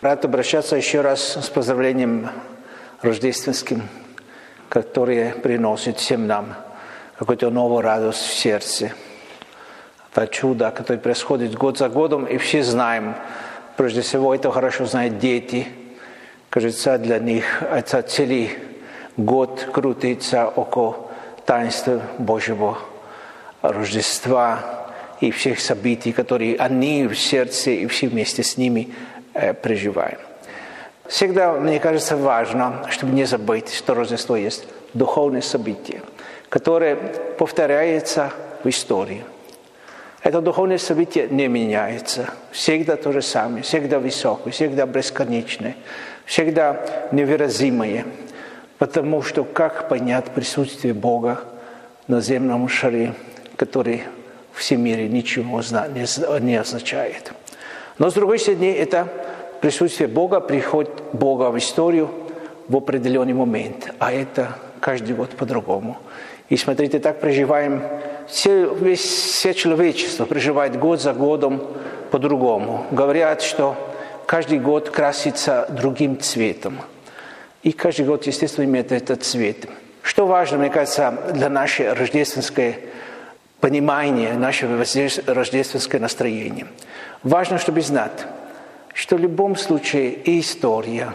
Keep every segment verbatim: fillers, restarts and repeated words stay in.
Рад обращаться еще раз с поздравлением рождественским, которое приносит всем нам какую-то новую радость в сердце. Это чудо, которое происходит год за годом, и все знаем, прежде всего, это хорошо знают дети. Кажется, для них это целый год крутится около таинства Божьего Рождества и всех событий, которые они в сердце и все вместе с ними э, переживаем. Всегда, мне кажется, важно, чтобы не забыть, что Рождество есть духовное событие, которое повторяется в истории. Это духовное событие не меняется. Всегда то же самое, всегда высокое, всегда бесконечное, всегда невыразимое. Потому что как понять присутствие Бога на земном шаре, который в всем мире ничего не означает. Но с другой стороны, это присутствие Бога, приход Бога в историю в определенный момент. А это каждый год по-другому. И смотрите, так проживаем, все, весь, все человечество проживает год за годом по-другому. Говорят, что каждый год красится другим цветом. И каждый год, естественно, имеет этот цвет. Что важно, мне кажется, для нашего рождественского понимания, нашего рождественского настроения. Важно, чтобы знать, что в любом случае и история,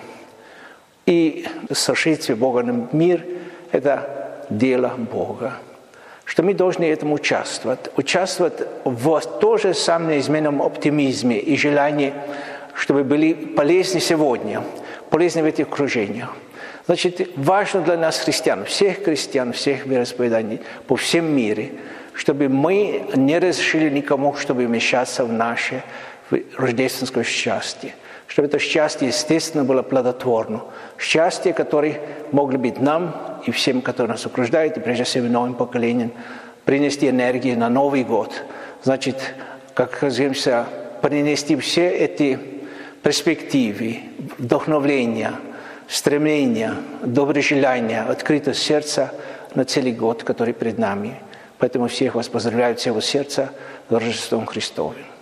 и сошествие Бога на мир – это дело Бога. Что мы должны этому участвовать. Участвовать в том же самом неизменном оптимизме и желании, чтобы были полезны сегодня, полезны в этих окружениях. Значит, важно для нас, христиан, всех христиан, всех вероисповеданий по всем мире, чтобы мы не разрешили никому, чтобы вмешаться в наше рождественское счастье. Чтобы это счастье, естественно, было плодотворно. Счастье, которое могло быть нам и всем, которые нас окружают, и прежде всего новым поколениям, принести энергию на Новый год. Значит, как говорится, принести все эти перспективы, вдохновления, стремления, доброжелания, открытость сердца на целый год, который перед нами. Поэтому всех вас поздравляю от всего сердца с Рождеством Христовым.